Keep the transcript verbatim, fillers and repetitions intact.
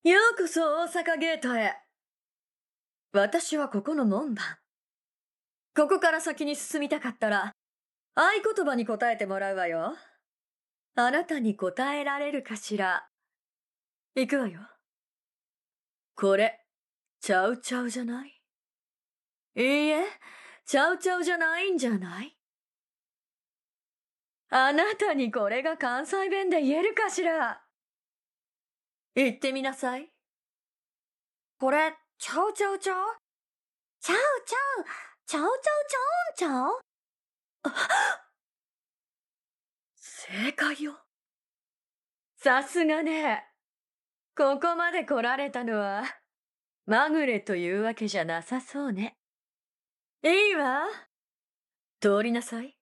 ようこそ大阪ゲートへ。私はここの門番。ここから先に進みたかったら、合言葉に答えてもらうわよ。あなたに答えられるかしら。行くわよ。これ、チャウチャウじゃない？いいえ、チャウチャウじゃないんじゃない？あなたにこれが関西弁で言えるかしら。言ってみなさい。これ、チャウチャウちゃう？ ちゃうちゃう、ちゃうちゃうちゃうんちゃう？ 正解よ。さすがね。ここまで来られたのは、まぐれというわけじゃなさそうね。いいわ。通りなさい。